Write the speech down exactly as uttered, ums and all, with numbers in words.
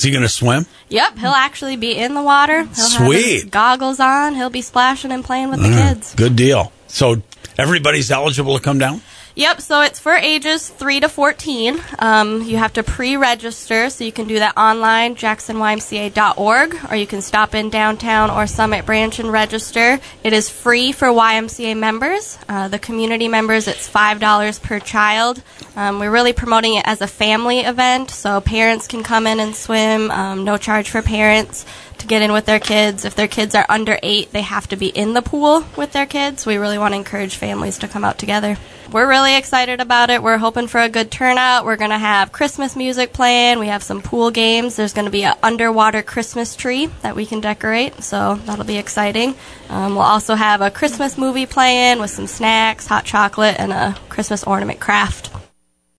Is he going to swim? Yep, he'll actually be in the water. He'll Sweet. have his goggles on. He'll be splashing and playing with the Uh, kids. Good deal. So everybody's eligible to come down? Yep, so it's for ages three to fourteen. Um, you have to pre-register, so you can do that online, jackson y m c a dot org, or you can stop in downtown or Summit Branch and register. It is free for Y M C A members. Uh, the community members, it's five dollars per child. Um, we're really promoting it as a family event, so parents can come in and swim, um, no charge for parents to get in with their kids. If their kids are under eight, they have to be in the pool with their kids. We really want to encourage families to come out together. We're really excited about it. We're hoping for a good turnout. We're going to have Christmas music playing. We have some pool games. There's going to be an underwater Christmas tree that we can decorate, so that'll be exciting. Um, we'll also have a Christmas movie playing with some snacks, hot chocolate, and a Christmas ornament craft.